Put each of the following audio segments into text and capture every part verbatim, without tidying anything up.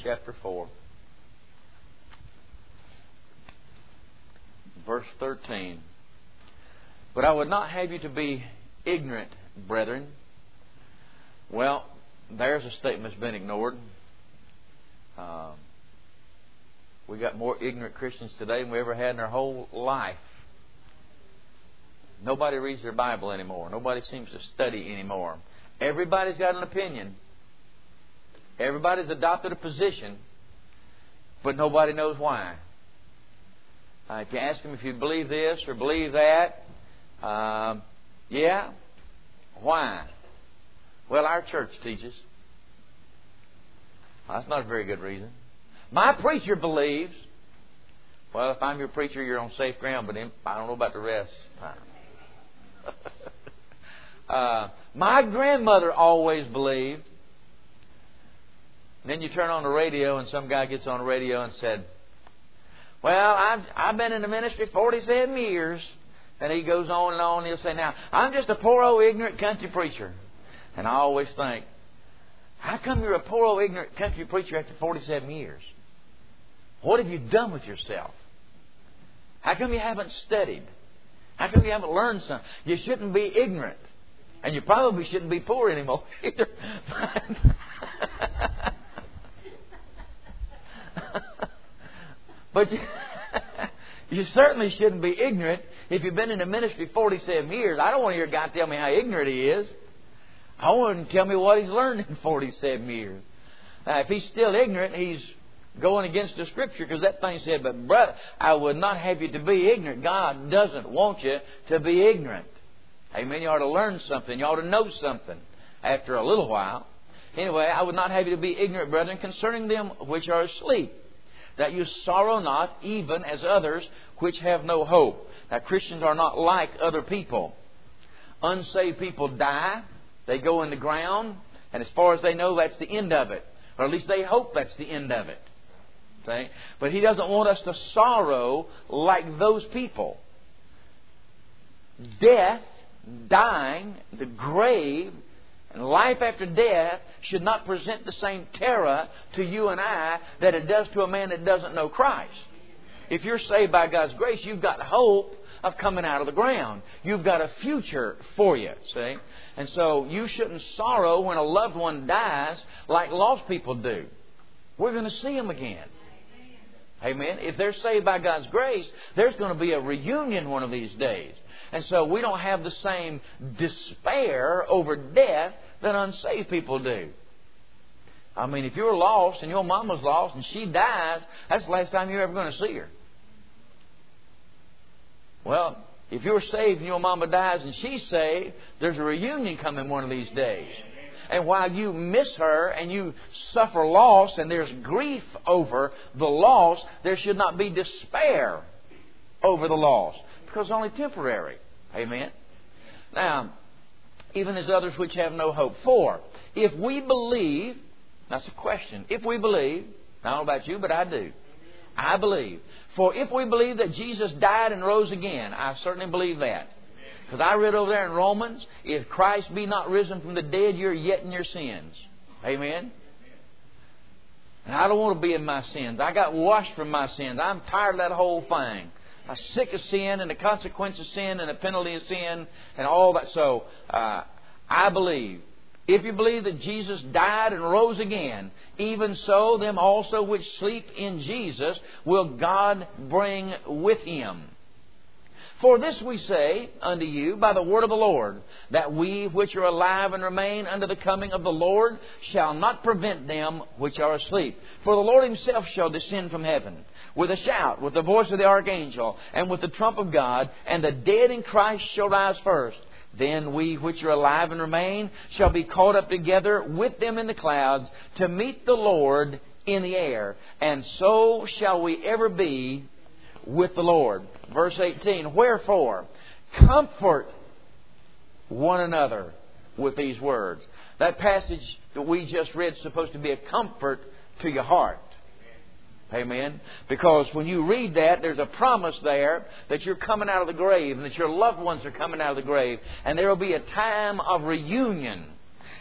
chapter four, verse thirteen. But I would not have you to be ignorant, brethren. Well, there's a statement that's been ignored. Um, we got more ignorant Christians today than we ever had in our whole life. Nobody reads their Bible anymore. Nobody seems to study anymore. Everybody's got an opinion. Everybody's adopted a position, but nobody knows why. Uh, if you ask them if you believe this or believe that, um, yeah, why? Well, our church teaches. Well, that's not a very good reason. My preacher believes. Well, if I'm your preacher, you're on safe ground, but I don't know about the rest. uh, my grandmother always believed. And then you turn on the radio and some guy gets on the radio and said, well, I've, I've been in the ministry forty-seven years. And he goes on and on and he'll say, now, I'm just a poor old ignorant country preacher. And I always think, how come you're a poor old ignorant country preacher after forty-seven years? What have you done with yourself? How come you haven't studied? How come you haven't learned something? You shouldn't be ignorant. And you probably shouldn't be poor anymore either. But you, you certainly shouldn't be ignorant if you've been in the ministry forty-seven years. I don't want to hear a guy tell me how ignorant he is. I want him to tell me what he's learned in forty-seven years. Now, if he's still ignorant, he's going against the Scripture, because that thing said, but brother, I would not have you to be ignorant. God doesn't want you to be ignorant. Amen. You ought to learn something. You ought to know something after a little while. Anyway, I would not have you to be ignorant, brethren, concerning them which are asleep, that you sorrow not, even as others which have no hope. Now, Christians are not like other people. Unsaved people die. They go in the ground. And as far as they know, that's the end of it. Or at least they hope that's the end of it. See? But He doesn't want us to sorrow like those people. Death, dying, the grave, and life after death should not present the same terror to you and I that it does to a man that doesn't know Christ. If you're saved by God's grace, you've got hope of coming out of the ground. You've got a future for you, see? And so you shouldn't sorrow when a loved one dies like lost people do. We're going to see them again. Amen. If they're saved by God's grace, there's going to be a reunion one of these days. And so we don't have the same despair over death that unsaved people do. I mean, if you're lost and your mama's lost and she dies, that's the last time you're ever going to see her. Well, if you're saved and your mama dies and she's saved, there's a reunion coming one of these days. And while you miss her and you suffer loss and there's grief over the loss, there should not be despair over the loss, because it's only temporary. Amen. Now, even as others which have no hope. For if we believe, that's a question. If we believe, I don't know about you, but I do. I believe. For if we believe that Jesus died and rose again, I certainly believe that. Because I read over there in Romans, if Christ be not risen from the dead, you're yet in your sins. Amen? And I don't want to be in my sins. I got washed from my sins. I'm tired of that whole thing. I'm sick of sin and the consequence of sin and the penalty of sin and all that. So, uh, I believe. If you believe that Jesus died and rose again, even so, them also which sleep in Jesus will God bring with Him. For this we say unto you by the word of the Lord, that we which are alive and remain unto the coming of the Lord shall not prevent them which are asleep. For the Lord Himself shall descend from heaven with a shout, with the voice of the archangel, and with the trump of God, and the dead in Christ shall rise first. Then we which are alive and remain shall be caught up together with them in the clouds to meet the Lord in the air. And so shall we ever be with the Lord. Verse eighteen, wherefore, comfort one another with these words. That passage that we just read is supposed to be a comfort to your heart. Amen. Because when you read that, there's a promise there that you're coming out of the grave and that your loved ones are coming out of the grave. And there will be a time of reunion.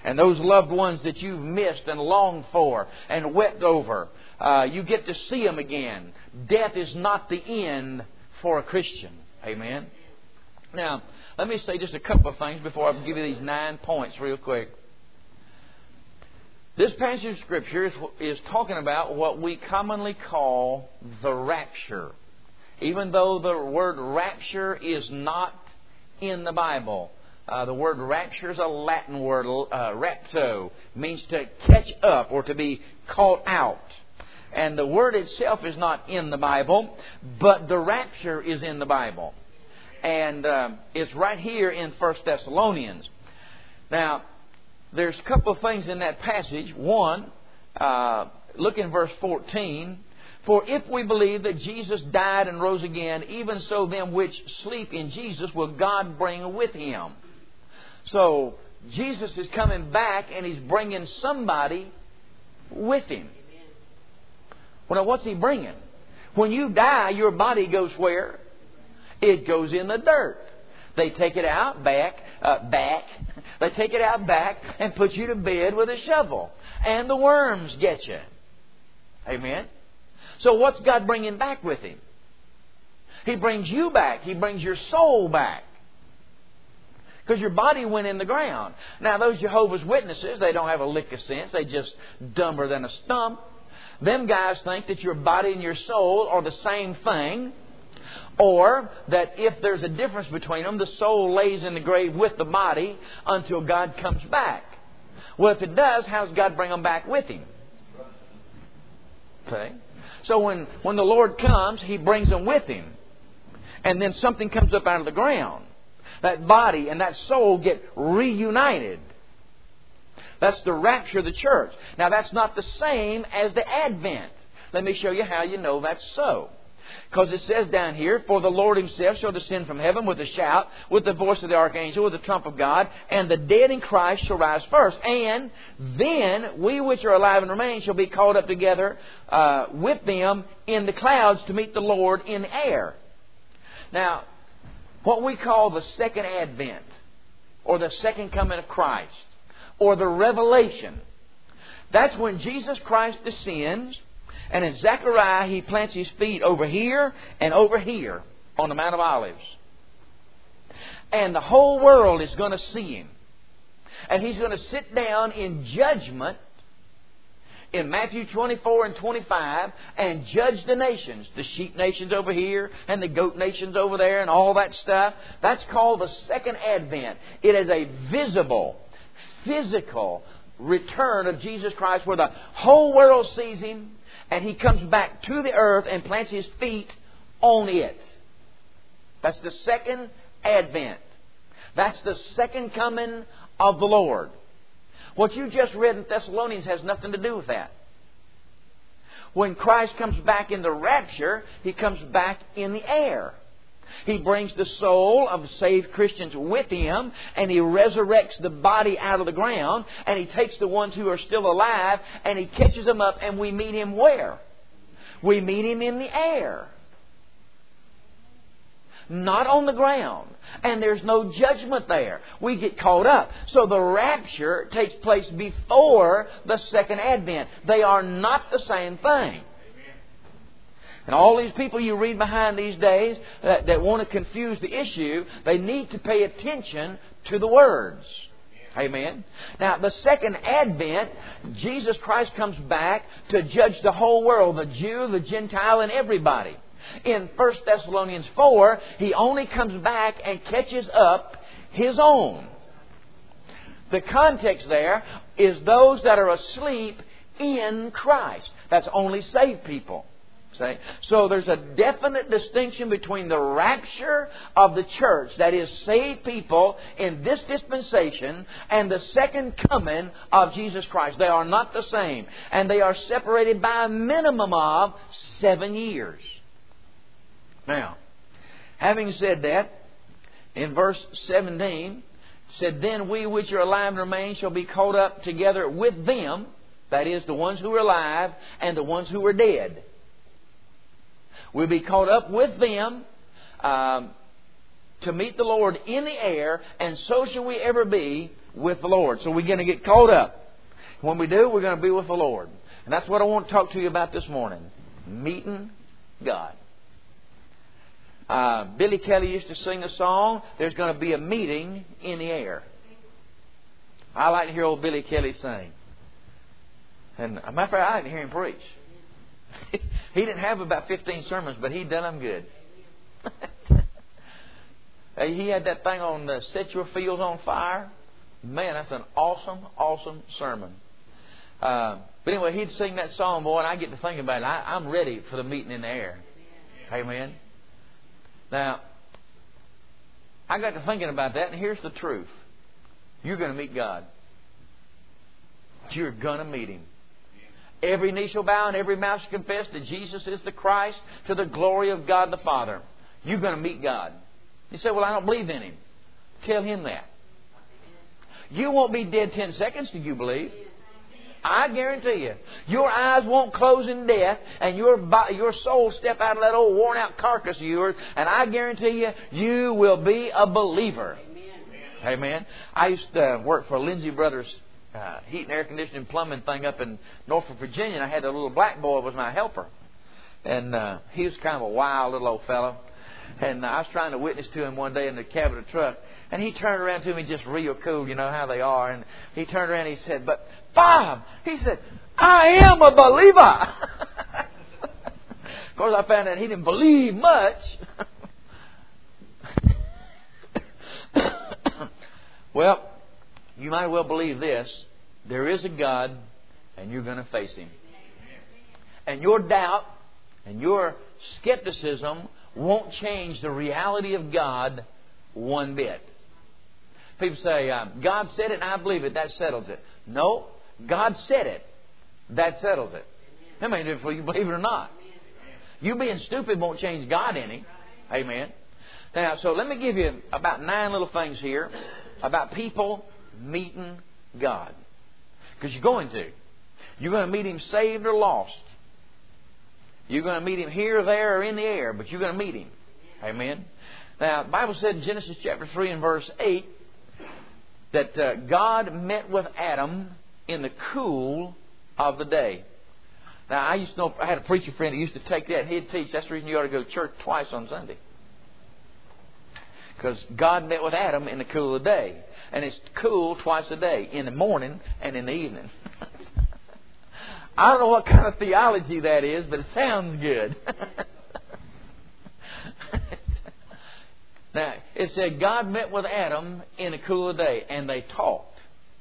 And those loved ones that you've missed and longed for and wept over, uh, you get to see them again. Death is not the end for a Christian. Amen. Now, let me say just a couple of things before I give you these nine points real quick. This passage of Scripture is, is talking about what we commonly call the rapture. Even though the word rapture is not in the Bible. Uh, the word rapture is a Latin word, uh, rapto, means to catch up or to be caught out. And the word itself is not in the Bible, but the rapture is in the Bible. And uh, it's right here in First Thessalonians. Now, there's a couple of things in that passage. One, uh, look in verse fourteen. For if we believe that Jesus died and rose again, even so them which sleep in Jesus will God bring with Him. So, Jesus is coming back and He's bringing somebody with Him. Well, now what's He bringing? When you die, your body goes where? It goes in the dirt. They take it out back, uh, back. They take it out back and put you to bed with a shovel. And the worms get you. Amen? So what's God bringing back with Him? He brings you back. He brings your soul back. Because your body went in the ground. Now those Jehovah's Witnesses, they don't have a lick of sense. They just dumber than a stump. Them guys think that your body and your soul are the same thing. Or that if there's a difference between them, the soul lays in the grave with the body until God comes back. Well, if it does, how's God bring them back with Him? Okay. So when, when the Lord comes, He brings them with Him. And then something comes up out of the ground. That body and that soul get reunited. That's the rapture of the church. Now that's not the same as the Advent. Let me show you how you know that's so. Because it says down here, for the Lord Himself shall descend from heaven with a shout, with the voice of the archangel, with the trump of God, and the dead in Christ shall rise first. And then we which are alive and remain shall be called up together uh, with them in the clouds to meet the Lord in the air. Now, what we call the second advent, or the second coming of Christ, or the revelation, that's when Jesus Christ descends. And in Zechariah, He plants His feet over here and over here on the Mount of Olives. And the whole world is going to see Him. And He's going to sit down in judgment in Matthew twenty-four and twenty-five and judge the nations. The sheep nations over here and the goat nations over there and all that stuff. That's called the second advent. It is a visible, physical return of Jesus Christ where the whole world sees Him. And He comes back to the earth and plants His feet on it. That's the second advent. That's the second coming of the Lord. What you just read in Thessalonians has nothing to do with that. When Christ comes back in the rapture, He comes back in the air. He brings the soul of saved Christians with Him, and He resurrects the body out of the ground, and He takes the ones who are still alive, and He catches them up, and we meet Him where? We meet Him in the air. Not on the ground. And there's no judgment there. We get caught up. So the rapture takes place before the second advent. They are not the same thing. And all these people you read behind these days that, that want to confuse the issue, they need to pay attention to the words. Amen. Now, the second advent, Jesus Christ comes back to judge the whole world, the Jew, the Gentile, and everybody. In First Thessalonians four, He only comes back and catches up His own. The context there is those that are asleep in Christ. That's only saved people. See? So there's a definite distinction between the rapture of the church, that is, saved people in this dispensation, and the second coming of Jesus Christ. They are not the same. And they are separated by a minimum of seven years. Now, having said that, in verse seventeen, it said, then we which are alive and remain shall be caught up together with them, that is, the ones who are alive and the ones who are dead. We'll be caught up with them um, to meet the Lord in the air, and so shall we ever be with the Lord. So we're going to get caught up. When we do, we're going to be with the Lord. And that's what I want to talk to you about this morning. Meeting God. Uh, Billy Kelly used to sing a song, there's going to be a meeting in the air. I like to hear old Billy Kelly sing. And as a matter of fact, I like to hear him preach. He didn't have about fifteen sermons, but he done them good. He had that thing on uh, Set Your Fields on Fire. Man, that's an awesome, awesome sermon. Uh, but anyway, he'd sing that song, boy, and I get to thinking about it. I, I'm ready for the meeting in the air. Amen. Now, I got to thinking about that, and here's the truth. You're going to meet God. You're going to meet Him. Every knee shall bow and every mouth shall confess that Jesus is the Christ, to the glory of God the Father. You're going to meet God. You say, well, I don't believe in Him. Tell Him that. You won't be dead ten seconds till you believe. I guarantee you. Your eyes won't close in death, and your body, your soul step out of that old worn out carcass of yours, and I guarantee you, you will be a believer. Amen. Amen. I used to work for Lindsay Brothers uh, heat and air conditioning plumbing thing up in Norfolk, Virginia, and I had a little black boy was my helper. And uh, he was kind of a wild little old fellow. And uh, I was trying to witness to him one day in the cab of the truck. And he turned around to me just real cool, you know how they are. And he turned around and he said, but Bob, he said, I am a believer. Of course, I found out he didn't believe much. Well, you might well believe this. There is a God, and you're going to face Him. And your doubt and your skepticism won't change the reality of God one bit. People say, um, God said it and I believe it. That settles it. No, God said it. That settles it. That means if you believe it or not. You being stupid won't change God any. Amen. Now, so let me give you about nine little things here about people meeting God. Because you're going to. You're going to meet Him saved or lost. You're going to meet Him here, there, or in the air, but you're going to meet Him. Amen. Now, the Bible said in Genesis chapter three and verse eight that uh, God met with Adam in the cool of the day. Now, I used to know, I had a preacher friend who used to take that. He'd teach, that's the reason you ought to go to church twice on Sunday. Because God met with Adam in the cool of the day. And it's cool twice a day, in the morning and in the evening. I don't know what kind of theology that is, but it sounds good. Now, it said God met with Adam in the cool of the day, and they talked.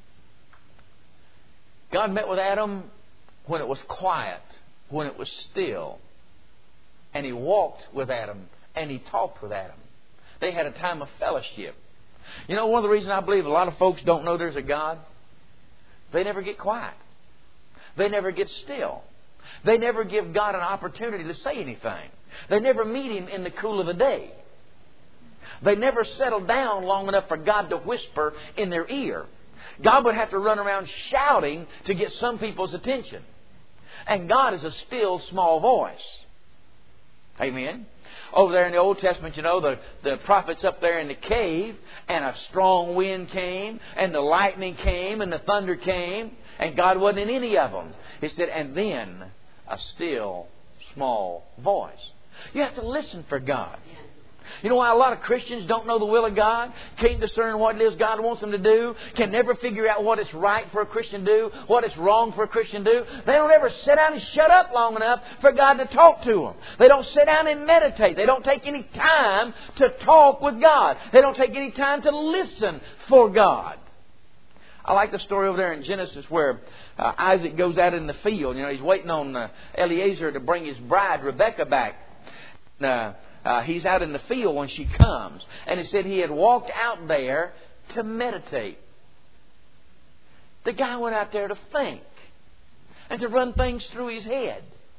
God met with Adam when it was quiet, when it was still. And He walked with Adam, and He talked with Adam. They had a time of fellowship. You know, one of the reasons I believe a lot of folks don't know there's a God? They never get quiet. They never get still. They never give God an opportunity to say anything. They never meet Him in the cool of the day. They never settle down long enough for God to whisper in their ear. God would have to run around shouting to get some people's attention. And God is a still, small voice. Amen. Over there in the Old Testament, you know, the, the prophets up there in the cave, and a strong wind came, and the lightning came, and the thunder came, and God wasn't in any of them. He said, and then a still, small voice. You have to listen for God. You know why a lot of Christians don't know the will of God? Can't discern what it is God wants them to do? Can never figure out what is right for a Christian to do? What is wrong for a Christian to do? They don't ever sit down and shut up long enough for God to talk to them. They don't sit down and meditate. They don't take any time to talk with God. They don't take any time to listen for God. I like the story over there in Genesis where uh, Isaac goes out in the field. You know, he's waiting on uh, Eliezer to bring his bride, Rebekah, back. Uh, Uh, he's out in the field when she comes. And it said he had walked out there to meditate. The guy went out there to think and to run things through his head.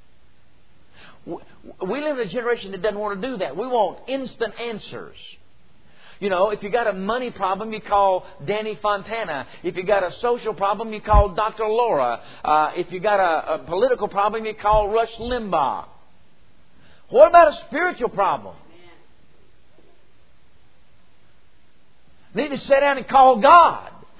We live in a generation that doesn't want to do that. We want instant answers. You know, if you got a money problem, you call Danny Fontana. If you got a social problem, you call Doctor Laura. Uh, if you got a, a political problem, you call Rush Limbaugh. What about a spiritual problem? Need to sit down and call God.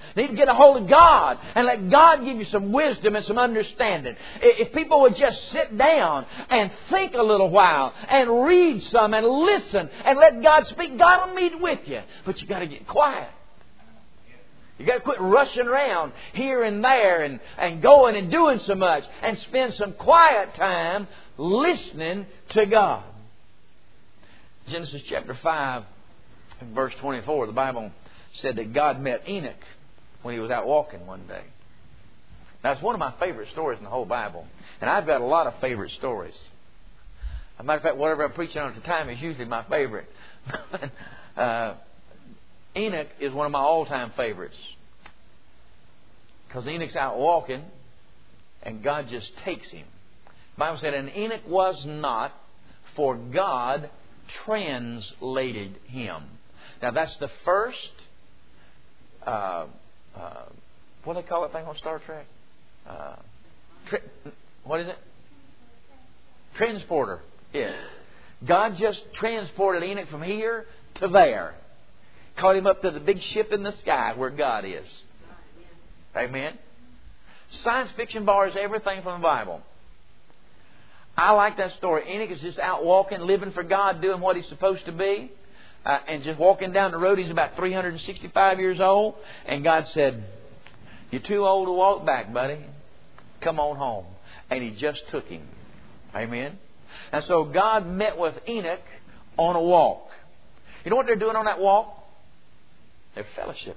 You need to get a hold of God and let God give you some wisdom and some understanding. If people would just sit down and think a little while and read some and listen and let God speak, God will meet with you. But you got to get quiet. You got to quit rushing around here and there and, and going and doing so much, and spend some quiet time listening to God. Genesis chapter five and verse twenty-four, the Bible said that God met Enoch when he was out walking one day. Now, it's one of my favorite stories in the whole Bible. And I've got a lot of favorite stories. As a matter of fact, whatever I'm preaching on at the time is usually my favorite. uh, Enoch is one of my all-time favorites. Because Enoch's out walking and God just takes him. The Bible said, and Enoch was not, for God translated him. Now that's the first, uh, uh, what do they call that thing on Star Trek? Uh, tri- what is it? Transporter. Yeah. God just transported Enoch from here to there. Caught him up to the big ship in the sky where God is. Amen. Science fiction borrows everything from the Bible. I like that story. Enoch is just out walking, living for God, doing what he's supposed to be. Uh, and just walking down the road. He's about three hundred sixty-five years old. And God said, you're too old to walk back, buddy. Come on home. And He just took him. Amen. And so God met with Enoch on a walk. You know what they're doing on that walk? They're fellowshipping.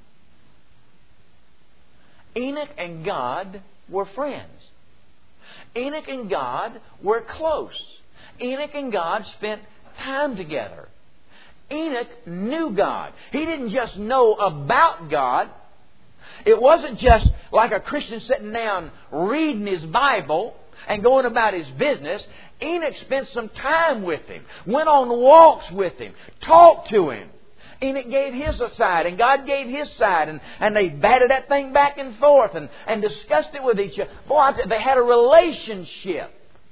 Enoch and God were friends. Enoch and God were close. Enoch and God spent time together. Enoch knew God. He didn't just know about God. It wasn't just like a Christian sitting down reading his Bible and going about his business. Enoch spent some time with Him, went on walks with Him, talked to Him. Enoch gave his side and God gave His side, and, and they batted that thing back and forth and, and discussed it with each other. Boy, I tell you, they had a relationship.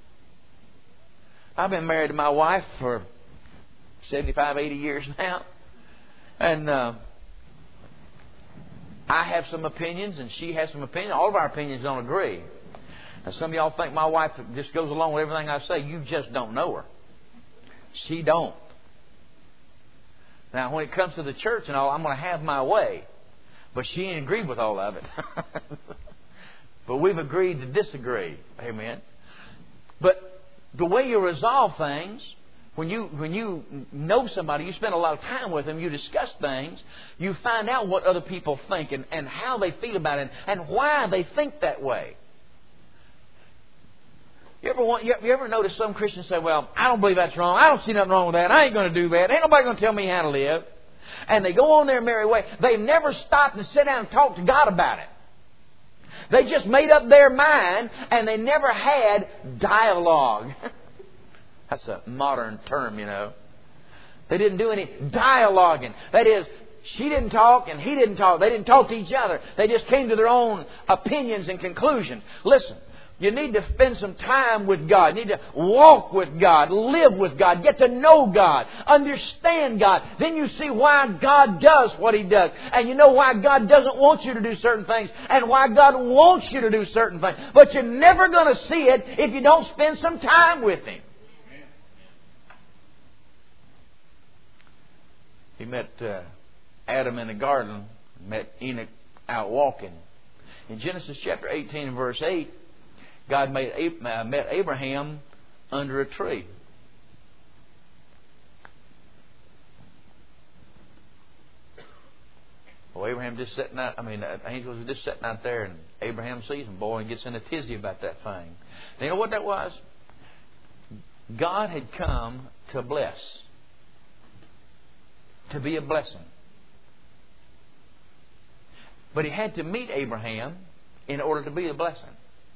I've been married to my wife for seventy-five, eighty years now. And uh, I have some opinions and she has some opinions. All of our opinions don't agree. Now, some of y'all think my wife just goes along with everything I say. You just don't know her. She don't. Now, when it comes to the church and all, I'm going to have my way. But she ain't agreed with all of it. But we've agreed to disagree. Amen. But the way you resolve things, when you when you know somebody, you spend a lot of time with them, you discuss things, you find out what other people think and, and how they feel about it and why they think that way. You ever want, you ever notice some Christians say, well, I don't believe that's wrong. I don't see nothing wrong with that. I ain't going to do that. Ain't nobody going to tell me how to live. And they go on their merry way. They've never stopped and sit down and talk to God about it. They just made up their mind and they never had dialogue. That's a modern term, you know. They didn't do any dialoguing. That is, she didn't talk and he didn't talk. They didn't talk to each other. They just came to their own opinions and conclusions. Listen. You need to spend some time with God. You need to walk with God, live with God, get to know God, understand God. Then you see why God does what He does. And you know why God doesn't want you to do certain things and why God wants you to do certain things. But you're never going to see it if you don't spend some time with Him. He met uh, Adam in the garden, met Enoch out walking. In Genesis chapter eighteen and verse eight, God made, uh, met Abraham under a tree. Well, Abraham just sitting out, I mean, the angels were just sitting out there, and Abraham sees them, boy, and gets in a tizzy about that thing. And you know what that was? God had come to bless, to be a blessing. But He had to meet Abraham in order to be a blessing.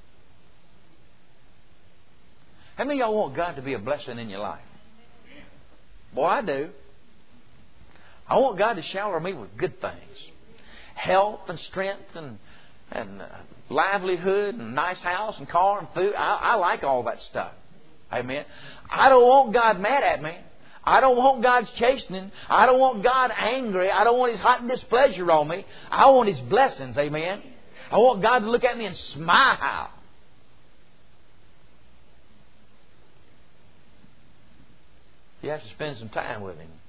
How many of y'all want God to be a blessing in your life? Boy, I do. I want God to shower me with good things. Health and strength and, and uh, livelihood and nice house and car and food. I, I like all that stuff. Amen. I don't want God mad at me. I don't want God's chastening. I don't want God angry. I don't want His hot displeasure on me. I want His blessings. Amen. I want God to look at me and smile. You have to spend some time with Him.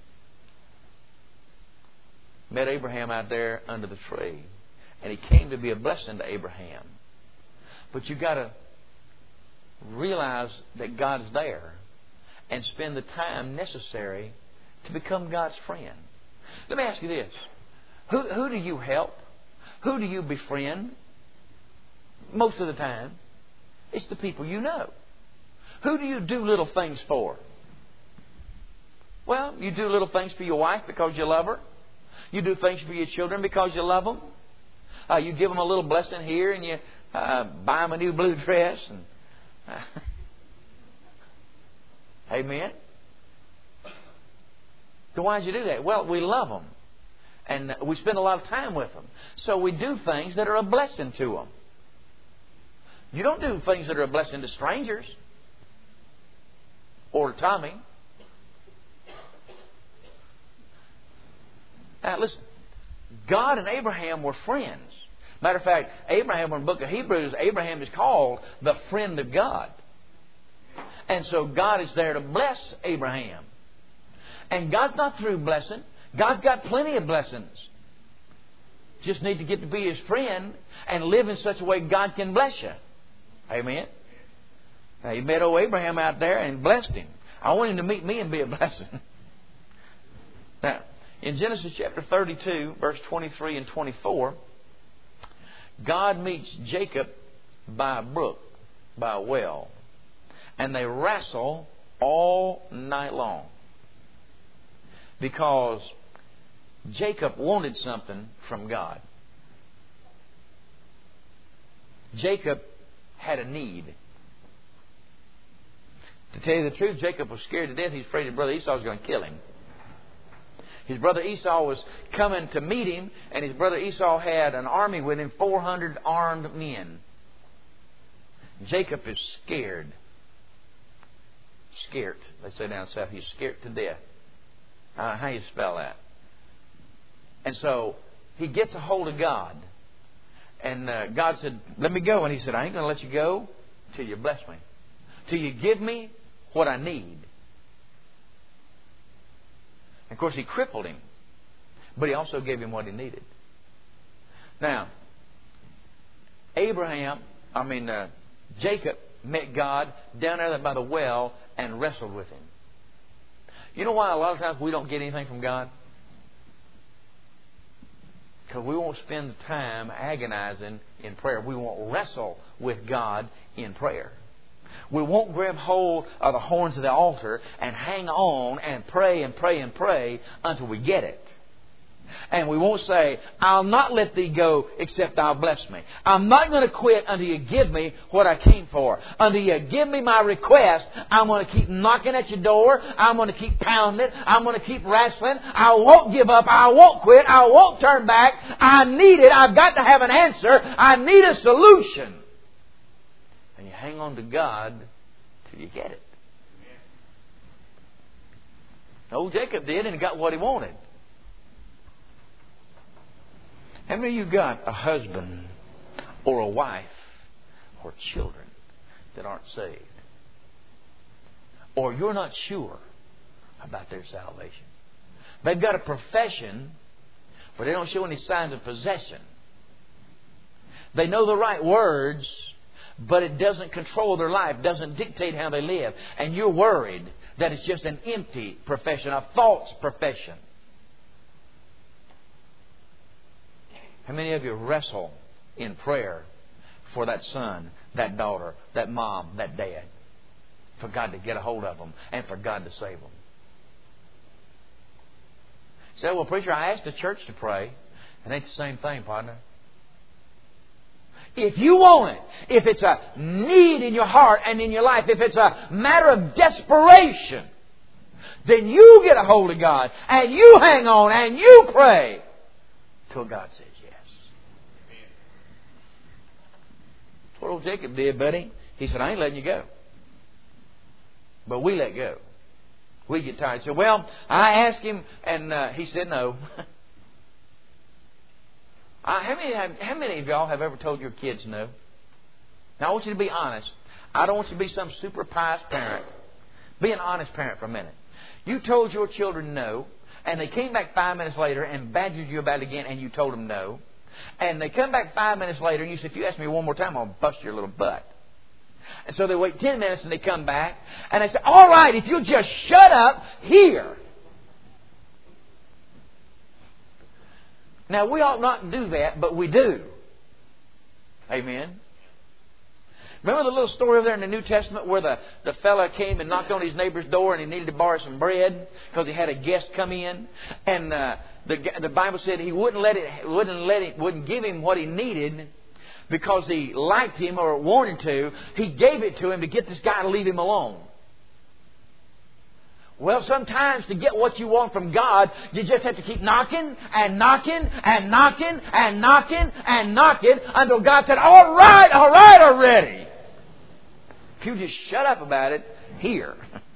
Met Abraham out there under the tree. And he came to be a blessing to Abraham. But you've got to realize that God is there and spend the time necessary to become God's friend. Let me ask you this. Who, who do you help? Who do you befriend? Most of the time, it's the people you know. Who do you do little things for? Well, you do little things for your wife because you love her. You do things for your children because you love them. Uh, you give them a little blessing here, and you uh, buy them a new blue dress. And uh, Amen. So why did you do that? Well, we love them, and we spend a lot of time with them. So we do things that are a blessing to them. You don't do things that are a blessing to strangers or to Tommy. Now listen, God and Abraham were friends. Matter of fact, Abraham, in the book of Hebrews, Abraham is called the friend of God. And so God is there to bless Abraham. And God's not through blessing. God's got plenty of blessings. Just need to get to be His friend and live in such a way God can bless you. Amen. Now, He met old Abraham out there and blessed him. I want him to meet me and be a blessing. Now, in Genesis chapter thirty-two, verse twenty-three and twenty-four, God meets Jacob by a brook, by a well. And they wrestle all night long. Because Jacob wanted something from God. Jacob had a need. To tell you the truth, Jacob was scared to death. He's afraid his brother Esau was going to kill him. His brother Esau was coming to meet him, and his brother Esau had an army with him, four hundred armed men. Jacob is scared. Scared. They say down south, he's scared to death. Uh, how do you spell that? And so he gets a hold of God. And uh, God said, let me go. And he said, I ain't going to let you go till you bless me. Till you give me what I need. Of course, He crippled him. But He also gave him what he needed. Now, Abraham, I mean, uh, Jacob met God down there by the well and wrestled with Him. You know why a lot of times we don't get anything from God? Because we won't spend the time agonizing in prayer. We won't wrestle with God in prayer. We won't grab hold of the horns of the altar and hang on and pray and pray and pray until we get it. And we won't say, I'll not let thee go except thou bless me. I'm not going to quit until you give me what I came for. Until you give me my request, I'm going to keep knocking at your door. I'm going to keep pounding. I'm going to keep wrestling. I won't give up. I won't quit. I won't turn back. I need it. I've got to have an answer. I need a solution. And you hang on to God till you get it. Old Jacob did, and he got what he wanted. How many of you got a husband or a wife or children that aren't saved? Or you're not sure about their salvation? They've got a profession, but they don't show any signs of possession. They know the right words, but it doesn't control their life, doesn't dictate how they live. And you're worried that it's just an empty profession, a false profession. How many of you wrestle in prayer for that son, that daughter, that mom, that dad? For God to get a hold of them and for God to save them. You say, well, preacher, I asked the church to pray. And it's the same thing, partner. If you want it, if it's a need in your heart and in your life, if it's a matter of desperation, then you get a hold of God and you hang on and you pray till God says yes. That's what old Jacob did, buddy. He said, I ain't letting you go. But we let go. We get tired. So, well, I asked him, and uh, he said no. uh, how many have, how many of y'all have ever told your kids no? Now, I want you to be honest. I don't want you to be some super pious parent. Be an honest parent for a minute. You told your children no, and they came back five minutes later and badgered you about it again, and you told them no. And they come back five minutes later, and you say, if you ask me one more time, I'm going to bust your little butt. And so they wait ten minutes, and they come back, and they say, all right, if you'll just shut up here. Now, we ought not do that, but we do. Amen. Remember the little story over there in the New Testament where the, the fella came and knocked on his neighbor's door and he needed to borrow some bread because he had a guest come in, and uh, the the Bible said he wouldn't let it wouldn't let it wouldn't give him what he needed because he liked him or wanted to. He gave it to him to get this guy to leave him alone. Well, sometimes to get what you want from God, you just have to keep knocking and knocking and knocking and knocking and knocking until God said, all right, all right already. If you just shut up about it here.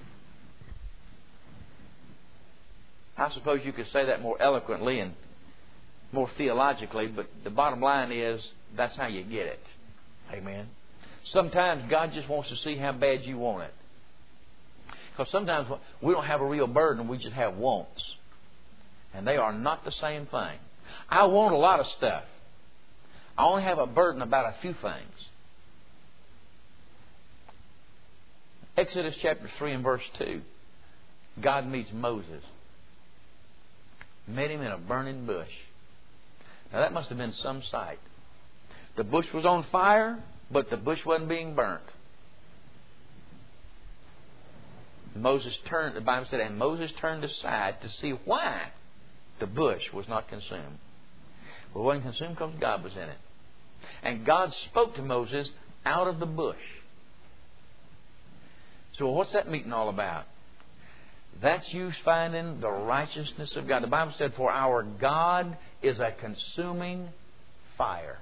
I suppose you could say that more eloquently and more theologically, but the bottom line is that's how you get it. Amen. Sometimes God just wants to see how bad you want it. Because sometimes we don't have a real burden, we just have wants. And they are not the same thing. I want a lot of stuff. I only have a burden about a few things. Exodus chapter three and verse two. God meets Moses. Met him in a burning bush. Now that must have been some sight. The bush was on fire, but the bush wasn't being burnt. Moses turned, the Bible said, and Moses turned aside to see why the bush was not consumed. Well, it wasn't consumed because God was in it. And God spoke to Moses out of the bush. So what's that meeting all about? That's you finding the righteousness of God. The Bible said, for our God is a consuming fire.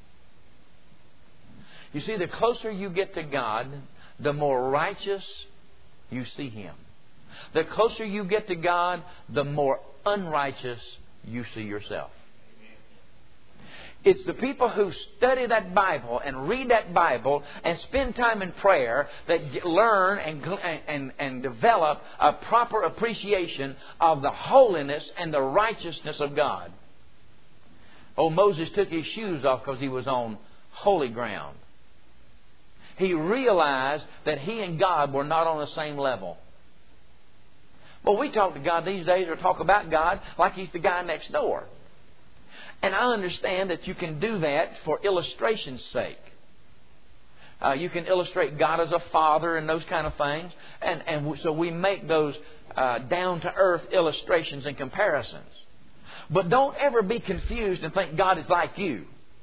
You see, the closer you get to God, the more righteous you see Him. The closer you get to God, the more unrighteous you see yourself. It's the people who study that Bible and read that Bible and spend time in prayer that get, learn and, and, and develop a proper appreciation of the holiness and the righteousness of God. Oh, Moses took his shoes off because he was on holy ground. He realized that he and God were not on the same level. Well, we talk to God these days or talk about God like He's the guy next door. And I understand that you can do that for illustration's sake. Uh, you can illustrate God as a father and those kind of things. And, and so we make those uh, down-to-earth illustrations and comparisons. But don't ever be confused and think God is like you.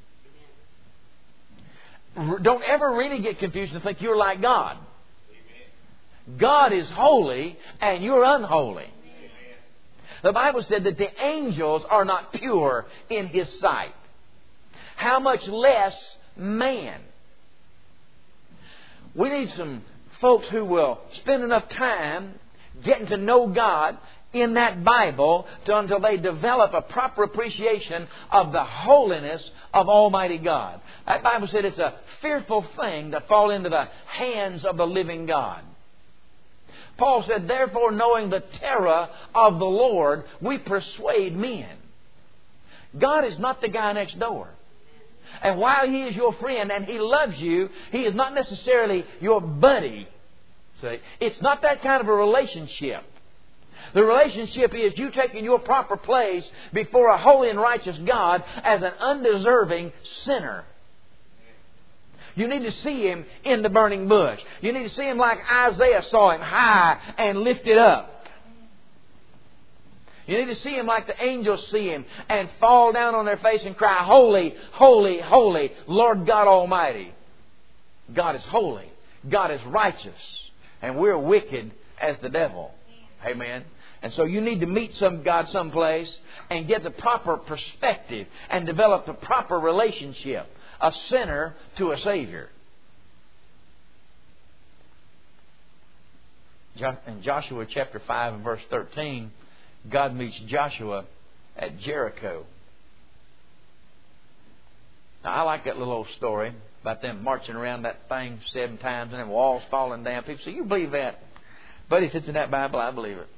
Don't ever really get confused and think you're like God. God is holy and you're unholy. The Bible said that the angels are not pure in His sight. How much less man? We need some folks who will spend enough time getting to know God in that Bible to, until they develop a proper appreciation of the holiness of Almighty God. That Bible said it's a fearful thing to fall into the hands of the living God. Paul said, therefore, knowing the terror of the Lord, we persuade men. God is not the guy next door. And while He is your friend and He loves you, He is not necessarily your buddy. See? It's not that kind of a relationship. The relationship is you taking your proper place before a holy and righteous God as an undeserving sinner. You need to see Him in the burning bush. You need to see Him like Isaiah saw Him, high and lifted up. You need to see Him like the angels see Him and fall down on their face and cry, holy, holy, holy, Lord God Almighty. God is holy. God is righteous. And we're wicked as the devil. Amen. And so you need to meet some God someplace and get the proper perspective and develop the proper relationship. A sinner to a Savior. Jo- in Joshua chapter five and verse thirteen, God meets Joshua at Jericho. Now, I like that little old story about them marching around that thing seven times and then walls falling down. People say, you believe that? But if it's in that Bible, I believe it.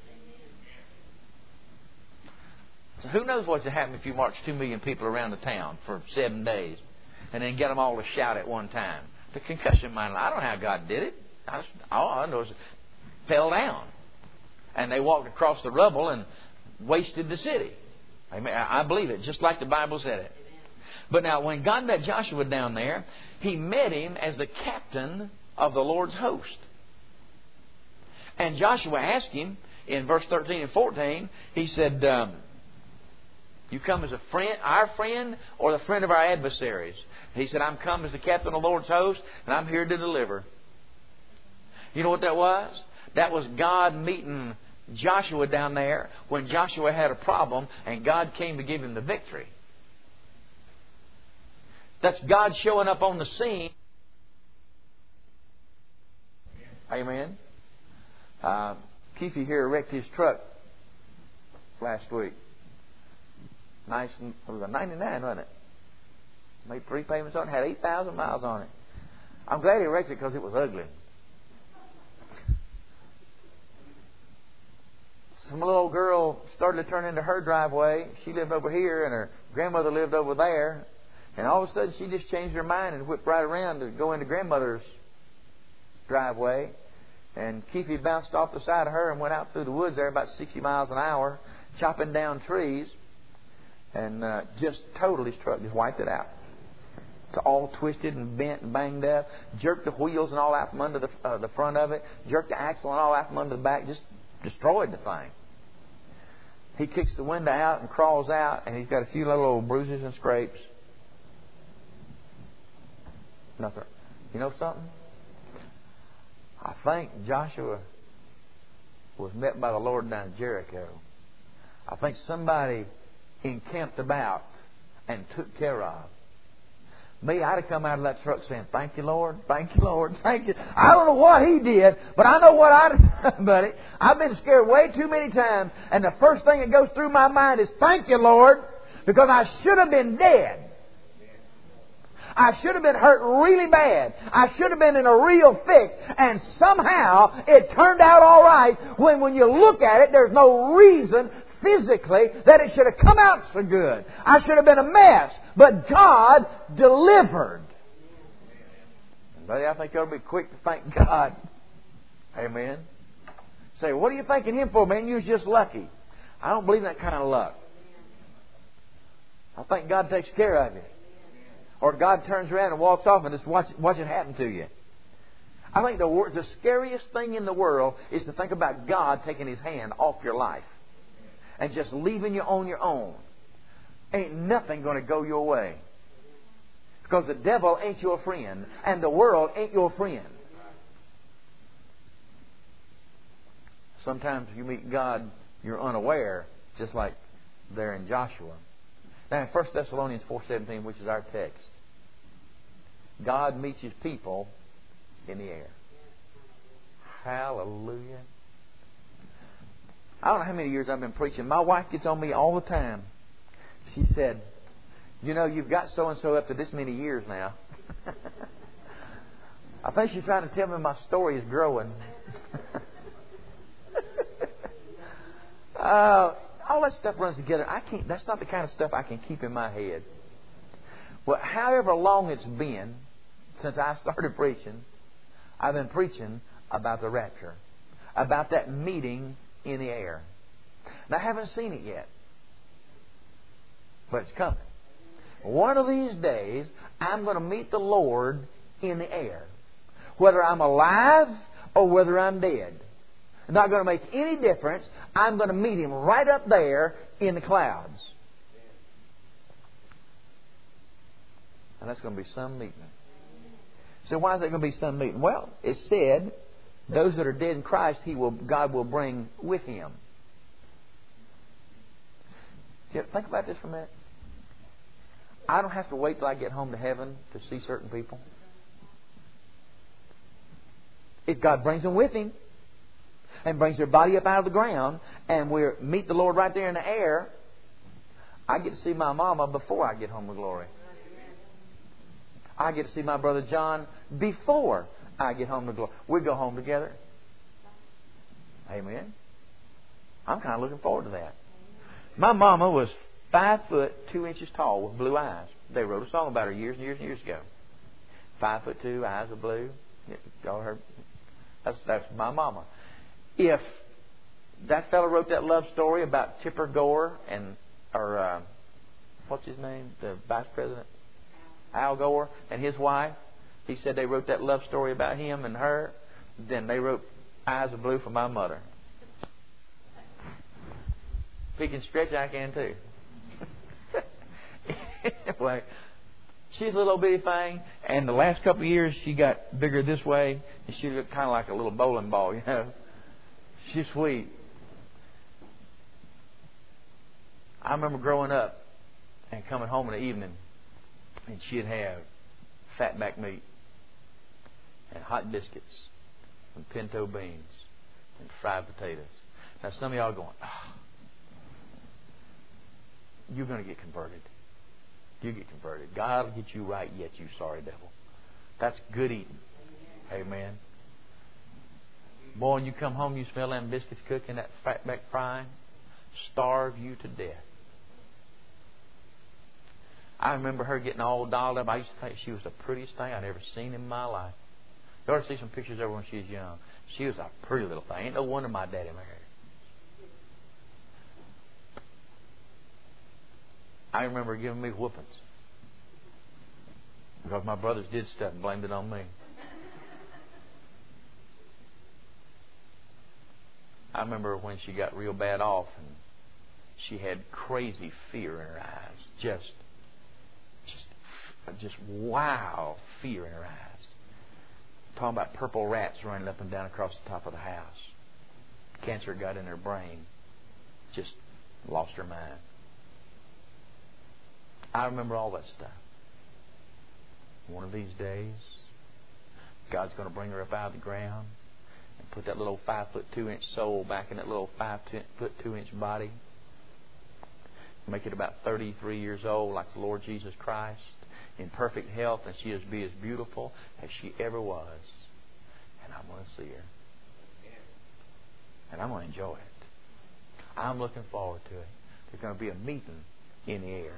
So who knows what's happen if you march two million people around the town for seven days and then get them all to shout at one time? The concussion mind. I don't know how God did it. I just, all I know is it fell down. And they walked across the rubble and wasted the city. I mean, I believe it, just like the Bible said it. But now, when God met Joshua down there, He met him as the captain of the Lord's host. And Joshua asked him in verse thirteen and fourteen, he said, um, you come as a friend, our friend, or the friend of our adversaries? He said, I'm come as the captain of the Lord's host, and I'm here to deliver. You know what that was? That was God meeting Joshua down there when Joshua had a problem, and God came to give him the victory. That's God showing up on the scene. Amen. Uh, Keefe here wrecked his truck last week. Nice, it was a ninety-nine, wasn't it? Made three payments on it. Had eight thousand miles on it. I'm glad he wrecked it because it was ugly. Some little old girl started to turn into her driveway. She lived over here, and her grandmother lived over there. And all of a sudden, she just changed her mind and whipped right around to go into grandmother's driveway. And Keefe bounced off the side of her and went out through the woods there about sixty miles an hour, chopping down trees. And uh, just totally his truck, just wiped it out. It's all twisted and bent and banged up. Jerked the wheels and all out from under the, uh, the front of it. Jerked the axle and all out from under the back. Just destroyed the thing. He kicks the window out and crawls out, and he's got a few little old bruises and scrapes. Nothing. You know something? I think Joshua was met by the Lord down in Jericho. I think somebody encamped about and took care of. Me, I'd have come out of that truck saying, thank you, Lord, thank you, Lord, thank you. I don't know what He did, but I know what I'd have done, buddy. I've been scared way too many times, and the first thing that goes through my mind is, thank you, Lord, because I should have been dead. I should have been hurt really bad. I should have been in a real fix. And somehow it turned out all right when when you look at it, there's no reason physically that it should have come out so good. I should have been a mess. But God delivered. Buddy, I think you ought to be quick to thank God. Amen. Say, what are you thanking Him for, man? You was just lucky. I don't believe in that kind of luck. I think God takes care of you. Or God turns around and walks off and just watch, watch it happen to you. I think the, the scariest thing in the world is to think about God taking His hand off your life and just leaving you on your own. Ain't nothing going to go your way. Because the devil ain't your friend and the world ain't your friend. Sometimes you meet God, you're unaware, just like there in Joshua. Now in First Thessalonians four seventeen, which is our text, God meets His people in the air. Hallelujah. I don't know how many years I've been preaching. My wife gets on me all the time. She said, you know, you've got so-and-so up to this many years now. I think she's trying to tell me my story is growing. uh, all that stuff runs together. I can't. That's not the kind of stuff I can keep in my head. Well, however long it's been since I started preaching, I've been preaching about the rapture, about that meeting in the air. Now, I haven't seen it yet, but it's coming. One of these days, I'm going to meet the Lord in the air, whether I'm alive or whether I'm dead. It's not going to make any difference. I'm going to meet Him right up there in the clouds. And that's going to be some meeting. So why is it going to be some meeting? Well, it said, those that are dead in Christ, He will, God will bring with Him. Think about this for a minute. I don't have to wait till I get home to heaven to see certain people. If God brings them with Him. and brings their body up out of the ground, and we meet the Lord right there in the air, I get to see my mama before I get home to glory. I get to see my brother John before I get home to glory. We go home together. Amen. I'm kind of looking forward to that. My mama was five foot two inches tall with blue eyes. They wrote a song about her years and years and years ago. Five foot two, eyes of blue. Y'all heard? That's that's my mama. If that fellow wrote that love story about Tipper Gore and or uh, what's his name, the vice president, Al Gore, and his wife, he said they wrote that love story about him and her. Then they wrote Eyes of Blue for my mother. If he can stretch, I can too. Anyway, she's a little bitty thing, and the last couple of years she got bigger this way, and she looked kind of like a little bowling ball, you know. She's sweet. I remember growing up and coming home in the evening, and she'd have fatback meat and hot biscuits and pinto beans and fried potatoes. Now some of y'all are going, oh, you're going to get converted. You get converted. God will get you right yet, you sorry devil. That's good eating. Amen. Boy, when you come home, you smell them biscuits cooking, that fatback frying, starve you to death. I remember her getting all dolled up. I used to think she was the prettiest thing I'd ever seen in my life. You ought to see some pictures of her when she was young. She was a pretty little thing. Ain't no wonder my daddy married her. I remember her giving me whoopings because my brothers did stuff and blamed it on me. I remember when she got real bad off and she had crazy fear in her eyes. Just, just, just wow fear in her eyes. Talking about purple rats running up and down across the top of the house. Cancer got in her brain. Just lost her mind. I remember all that stuff. One of these days, God's going to bring her up out of the ground and put that little five foot two inch soul back in that little five foot two inch body. Make it about thirty-three years old, like the Lord Jesus Christ, in perfect health, and she'll be as beautiful as she ever was. And I'm going to see her. And I'm going to enjoy it. I'm looking forward to it. There's going to be a meeting in the air.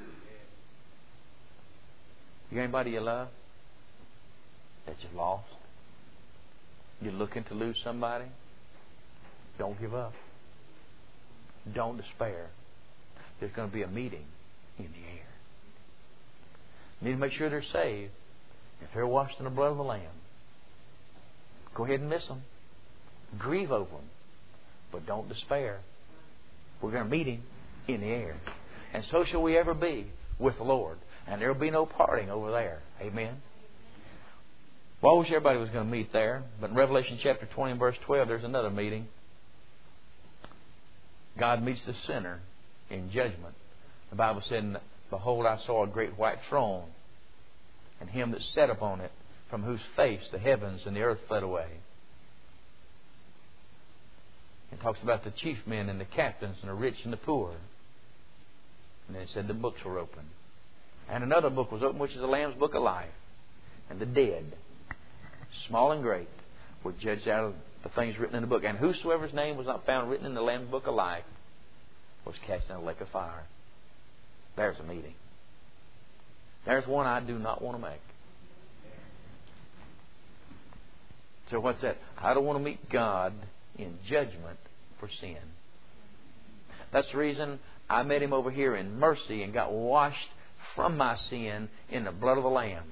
You got anybody you love that you lost? You're looking to lose somebody? Don't give up. Don't despair. There's going to be a meeting in the air. You need to make sure they're saved. If they're washed in the blood of the Lamb, go ahead and miss them. Grieve over them. But don't despair. We're going to meet Him in the air. And so shall we ever be with the Lord. And there will be no parting over there. Amen. Well, I wish everybody was going to meet there. But in Revelation chapter twenty and verse twelve, there's another meeting. God meets the sinner in judgment. The Bible said, behold, I saw a great white throne, and Him that sat upon it, from whose face the heavens and the earth fled away. It talks about the chief men and the captains and the rich and the poor. And then it said the books were open. And another book was opened, which is the Lamb's Book of Life. And the dead, small and great, were judged out of the things written in the book. And whosoever's name was not found written in the Lamb's Book of Life was cast in a lake of fire. There's a meeting. There's one I do not want to make. So what's that? I don't want to meet God in judgment for sin. That's the reason I met Him over here in mercy and got washed from my sin in the blood of the Lamb.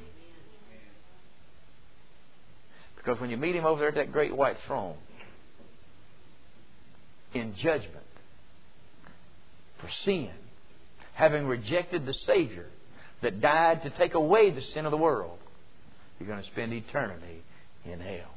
Because when you meet Him over there at that great white throne, in judgment for sin, having rejected the Savior that died to take away the sin of the world, you're going to spend eternity in hell.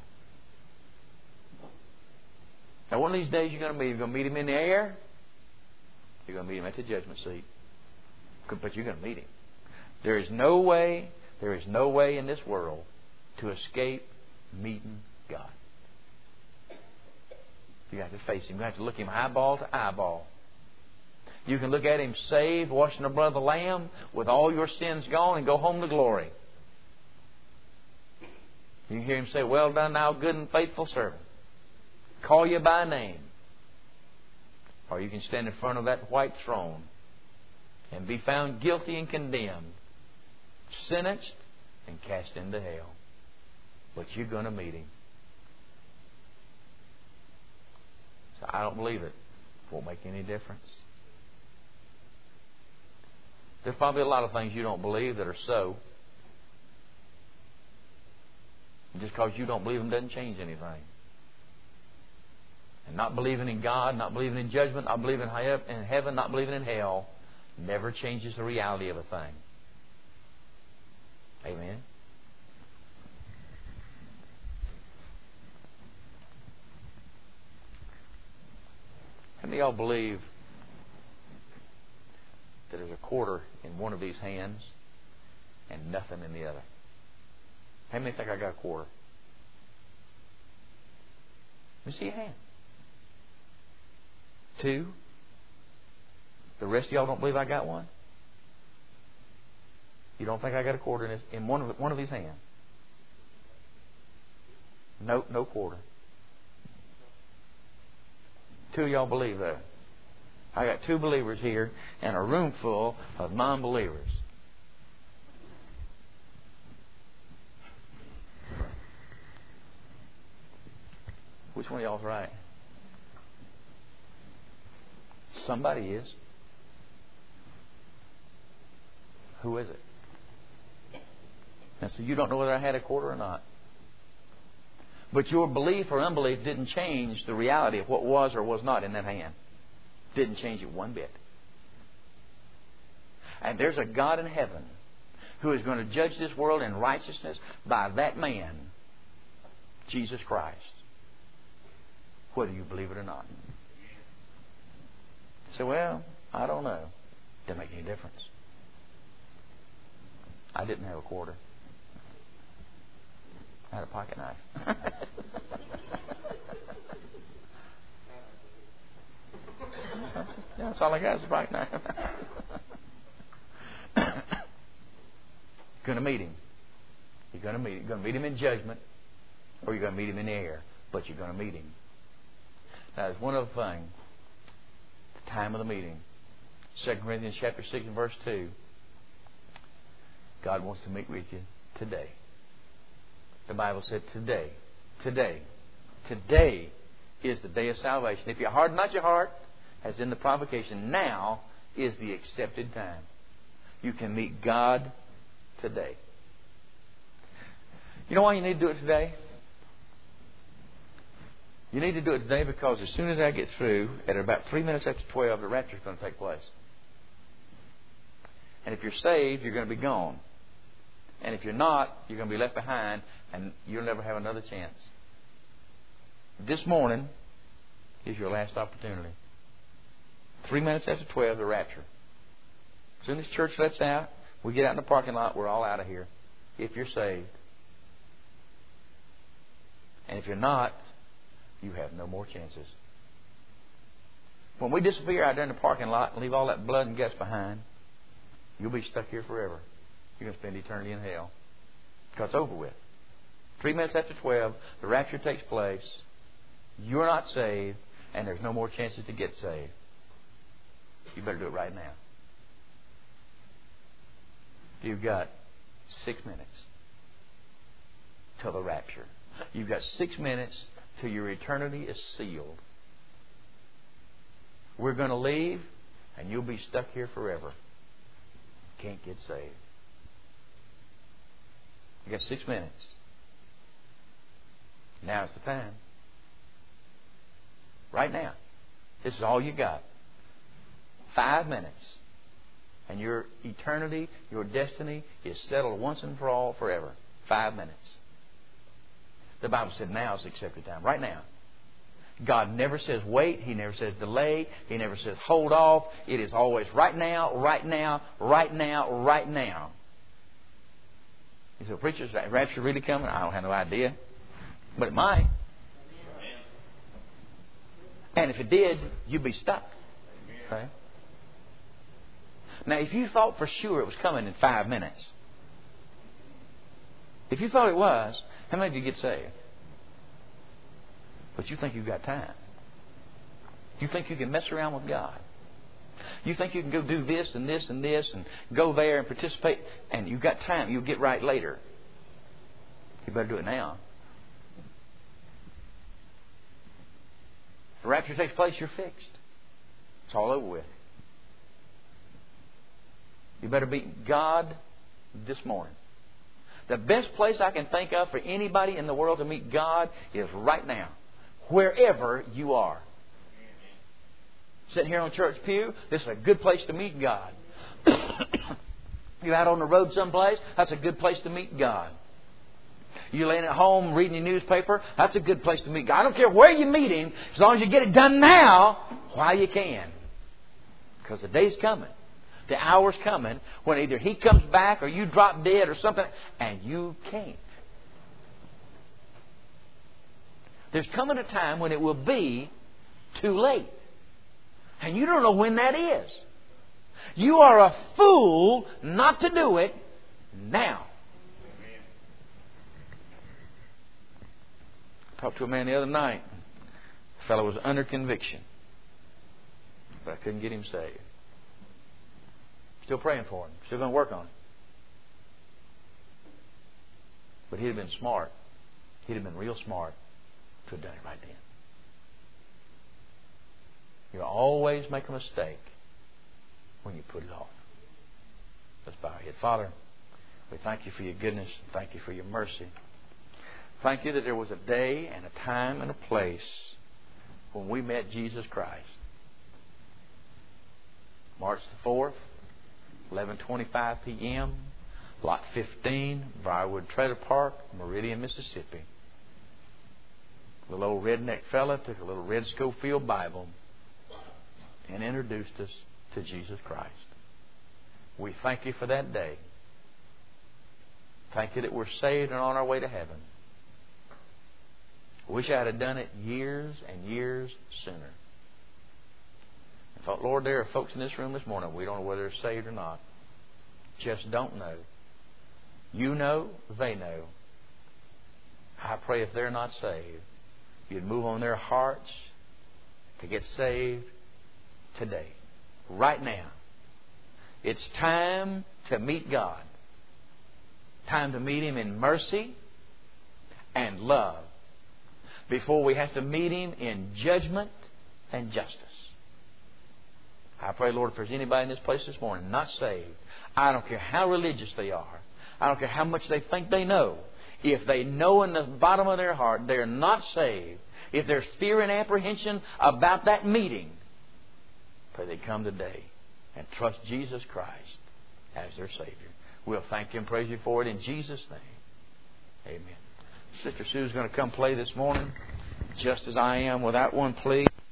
Now, one of these days you're going to meet Him. You're going to meet Him in the air. You're going to meet Him at the judgment seat. But you're going to meet Him. There is no way, there is no way in this world to escape meeting God. You have to face Him. You have to look Him eyeball to eyeball. You can look at Him saved, washing the blood of the Lamb, with all your sins gone, and go home to glory. You can hear Him say, "Well done, thou good and faithful servant." Call you by name. Or you can stand in front of that white throne and be found guilty and condemned, sentenced and cast into hell. But you're going to meet Him. So I don't believe it. It won't make any difference. There's probably a lot of things you don't believe that are so. Just because you don't believe them doesn't change anything. And not believing in God, not believing in judgment, not believing in heaven, not believing in hell never changes the reality of a thing. Amen? How many of y'all believe that there's a quarter in one of these hands and nothing in the other? How many think I got a quarter? Let me see your hand. Two. The rest of y'all don't believe I got one? You don't think I got a quarter in, this, in one of one of these hands? No, no quarter. Two of y'all believe that. I got two believers here and a room full of non-believers. Which one of y'all's right? Somebody is. Who is it? And so you don't know whether I had a quarter or not. But your belief or unbelief didn't change the reality of what was or was not in that hand. Didn't change it one bit. And there's a God in heaven who is going to judge this world in righteousness by that man, Jesus Christ. Whether you believe it or not. So, well, I don't know. Doesn't make any difference. I didn't have a quarter. I had a pocket knife. Yeah, that's all I got is a pocket knife. You're going to meet Him. You're going to meet Him. You're going to meet Him in judgment, or you're going to meet Him in the air. But you're going to meet Him. Now, there's one other thing. The time of the meeting. Second Corinthians chapter six and verse two. God wants to meet with you today. The Bible said today. Today. Today is the day of salvation. If you harden not your heart, as in the provocation, now is the accepted time. You can meet God today. You know why you need to do it today? You need to do it today because as soon as I get through, at about three minutes after twelve, the rapture is going to take place. And if you're saved, you're going to be gone. And if you're not, you're going to be left behind and you'll never have another chance. This morning is your last opportunity. Three minutes after twelve, the rapture. As soon as church lets out, we get out in the parking lot, we're all out of here. If you're saved. And if you're not, you have no more chances. When we disappear out there in the parking lot and leave all that blood and guts behind, you'll be stuck here forever. You're going to spend eternity in hell. Because it's over with. Three minutes after twelve, the rapture takes place. You're not saved, and there's no more chances to get saved. You better do it right now. You've got six minutes till the rapture. You've got six minutes till your eternity is sealed. We're going to leave, and you'll be stuck here forever. Can't get saved. You got six minutes. Now's the time. Right now. This is all you got. Five minutes. And your eternity, your destiny is settled once and for all forever. Five minutes. The Bible said now is the accepted time. Right now. God never says wait. He never says delay. He never says hold off. It is always right now, right now, right now, right now. You say, preacher, is that rapture really coming? I don't have no idea. But it might. And if it did, you'd be stuck. Okay? Now, if you thought for sure it was coming in five minutes, if you thought it was, how many of you get saved? But you think you've got time. You think you can mess around with God. You think you can go do this and this and this and go there and participate, and you've got time. You'll get right later. You better do it now. If the rapture takes place, you're fixed. It's all over with. You better meet God this morning. The best place I can think of for anybody in the world to meet God is right now, wherever you are. Sitting here on church pew, this is a good place to meet God. You're out on the road someplace, that's a good place to meet God. You're laying at home reading your newspaper, that's a good place to meet God. I don't care where you meet Him, as long as you get it done now while you can. Because the day's coming. The hour's coming when either He comes back or you drop dead or something, and you can't. There's coming a time when it will be too late. And you don't know when that is. You are a fool not to do it now. I talked to a man the other night. The fellow was under conviction, but I couldn't get him saved. Still praying for him. Still going to work on it. But he'd have been smart. He'd have been real smart to have done it right then. You always make a mistake when you put it off. Let's bow our head. Father, we thank You for Your goodness. Thank You for Your mercy. Thank You that there was a day and a time and a place when we met Jesus Christ. March the fourth, eleven twenty-five p.m., Lot fifteen, Briarwood Trailer Park, Meridian, Mississippi. A little old redneck fella took a little Red Schofield Bible and introduced us to Jesus Christ. We thank You for that day. Thank You that we're saved and on our way to heaven. Wish I'd have done it years and years sooner. I thought, Lord, there are folks in this room this morning, we don't know whether they're saved or not. Just don't know. You know, they know. I pray if they're not saved, You'd move on their hearts to get saved today, right now. It's time to meet God. Time to meet Him in mercy and love before we have to meet Him in judgment and justice. I pray, Lord, if there's anybody in this place this morning not saved, I don't care how religious they are. I don't care how much they think they know. If they know in the bottom of their heart they're not saved, if there's fear and apprehension about that meeting, pray they come today and trust Jesus Christ as their Savior. We'll thank You and praise You for it in Jesus' name. Amen. Sister Sue's going to come play this morning, Just As I Am, without one plea.